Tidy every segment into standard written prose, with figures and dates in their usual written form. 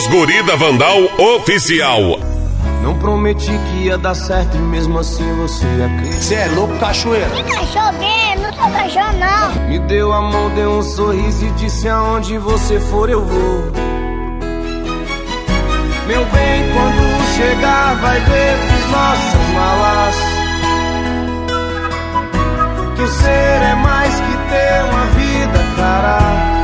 Os Guri da Vandal Oficial. Não prometi que ia dar certo e mesmo assim você acredita. Cê é louco, cachoeira? Que cachorro mesmo, não sou cachorro não. Me deu a mão, deu um sorriso e disse aonde você for eu vou. Meu bem, quando chegar vai ver, fiz nossas malas. Que o ser é mais que ter uma vida, cara.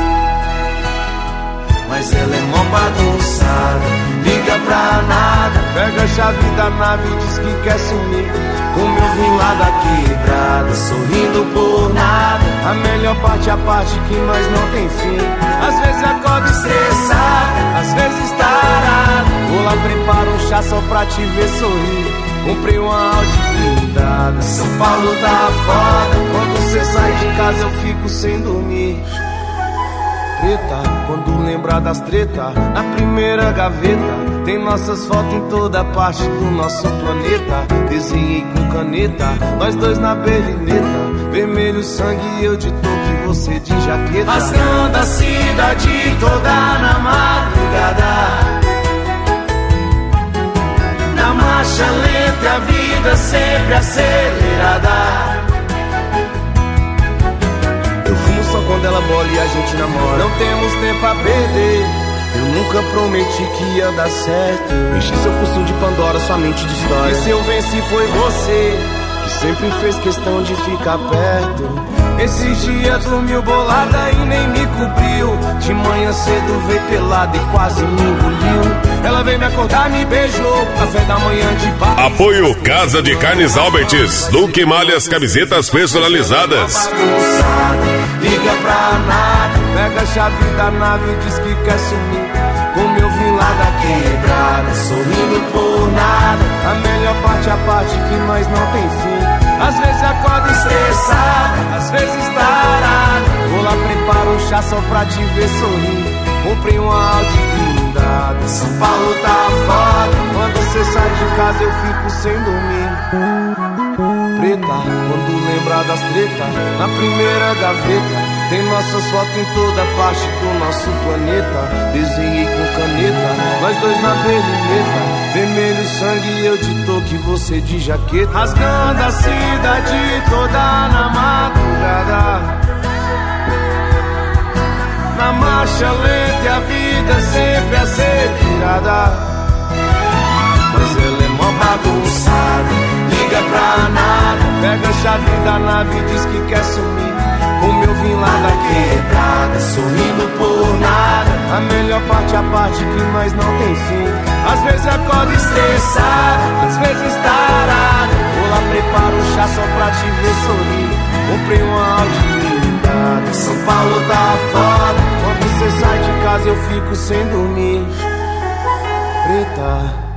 Mas ela é mó bagunçada, liga pra nada. Pega a chave da nave e diz que quer sumir. Como eu vim lá da quebrada, sorrindo por nada. A melhor parte é a parte que nós não tem fim. Às vezes acordo estressado, às vezes tarado. Vou lá, preparo um chá só pra te ver sorrir. Comprei uma Audi blindada. São Paulo tá foda, quando você sai de casa eu fico sem dormir. Preta, quando lembrar das tretas, na primeira gaveta tem nossas fotos em toda parte do nosso planeta. Desenhei com caneta, nós dois na belineta. Vermelho sangue e eu de touca e você de jaqueta. Rasgando a cidade toda na madrugada. Na marcha lenta e a vida sempre acelerada. Eu fumo só quando ela bola e a gente namora. Não temos tempo a perder. Eu nunca prometi que ia dar certo. Enchi seu curso de Pandora, sua mente de história. E se eu venci foi você, que sempre fez questão de ficar perto. Esses dias dormiu bolada e nem me cobriu. De manhã cedo veio pelada e quase me engoliu. Ela veio me acordar, me beijou, café da manhã de paz. Apoio Casa de Carnes Albertes, Duque Malhas Camisetas Personalizadas. Liga pra nada, pega a chave da nave e diz que quer sumir. Como eu vim lá da quebrada, sorrindo por nada. A melhor parte é a parte que nós não tem fim. Às vezes acordo estressado, às vezes tarado. Vou lá, preparo um chá só pra te ver sorrir. Comprei uma Audi blindada. São Paulo tá foda, quando você sai de casa eu fico sem dormir. Preta, quando lembrar das tretas, na primeira gaveta tem nossas fotos em toda parte do nosso planeta. Desenhei com caneta, nós dois na belineta. Vermelho sangue e eu de touca e você de jaqueta. Rasgando a cidade toda na madrugada. Na marcha lenta e a vida sempre acelerada. Mas ela é mó bagunçada, liga pra nada. Pega a chave da nave e diz que quer sumir. Como eu vim lá da quebrada, sorrindo por nada. A melhor parte é a parte que nós não tem fim. Às vezes acordo estressado, às vezes tarado. Vou lá, preparo um chá só pra te ver sorrir. Comprei uma Audi blindada. São Paulo tá foda, quando você sai de casa eu fico sem dormir. Preta.